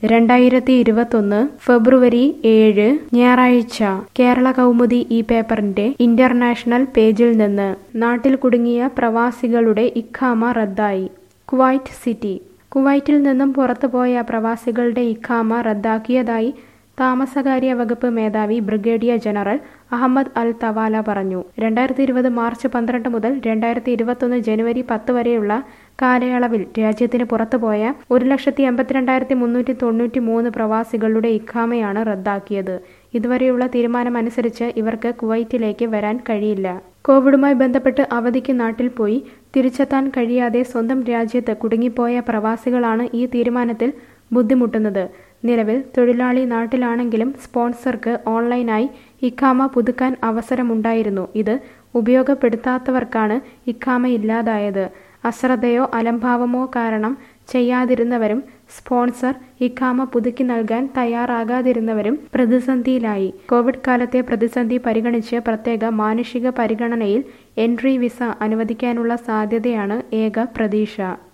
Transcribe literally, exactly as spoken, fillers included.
രണ്ടായിരത്തി ഇരുപത്തൊന്ന് ഫെബ്രുവരി ഏഴ് ഞായറാഴ്ച കേരള കൗമുദി ഈ പേപ്പറിന്റെ ഇന്റർനാഷണൽ പേജിൽ നിന്ന് നാട്ടിൽ കുടുങ്ങിയ പ്രവാസികളുടെ ഇഖാമ റദ്ദായി. Kuwait city. കുവൈറ്റിൽ നിന്നും പുറത്തുപോയ പ്രവാസികളുടെ ഇഖാമ റദ്ദാക്കിയതായി താമസകാര്യ വകുപ്പ് മേധാവി brigadier general Ahmed Al Tawala പറഞ്ഞു. രണ്ടായിരത്തി ഇരുപത് മാർച്ച് പന്ത്രണ്ട് മുതൽ രണ്ടായിരത്തി ഇരുപത്തൊന്ന് ജനുവരി പത്ത് വരെയുള്ള കാലയളവിൽ രാജ്യത്തിന് പുറത്തുപോയ ഒരു ലക്ഷത്തി എൺപത്തിരണ്ടായിരത്തി മുന്നൂറ്റി തൊണ്ണൂറ്റി മൂന്ന് പ്രവാസികളുടെ ഇഖാമയാണ് റദ്ദാക്കിയത്. ഇതുവരെയുള്ള തീരുമാനമനുസരിച്ച് ഇവർക്ക് കുവൈറ്റിലേക്ക് വരാൻ കഴിയില്ല. കോവിഡുമായി ബന്ധപ്പെട്ട് അവധിക്ക് നാട്ടിൽ പോയി തിരിച്ചെത്താൻ കഴിയാതെ സ്വന്തം രാജ്യത്ത് കുടുങ്ങിപ്പോയ പ്രവാസികളാണ് ഈ തീരുമാനത്തിൽ ബുദ്ധിമുട്ടുന്നത്. നിലവിൽ തൊഴിലാളി നാട്ടിലാണെങ്കിലും സ്പോൺസർക്ക് ഓൺലൈനായി ഇഖാമ പുതുക്കാൻ അവസരമുണ്ടായിരുന്നു. ഇത് ഉപയോഗപ്പെടുത്താത്തവർക്കാണ് ഇഖാമയില്ലാതായത്. അശ്രദ്ധയോ അലംഭാവമോ കാരണം ചെയ്യാതിരുന്നവരും സ്പോൺസർ ഇഖാമ പുതുക്കി നൽകാൻ തയ്യാറാകാതിരുന്നവരും പ്രതിസന്ധിയിലായി. കോവിഡ് കാലത്തെ പ്രതിസന്ധി പരിഗണിച്ച് പ്രത്യേക മാനുഷിക പരിഗണനയിൽ എൻട്രി വിസ അനുവദിക്കാനുള്ള സാധ്യതയാണ് ഏക പ്രതീക്ഷ.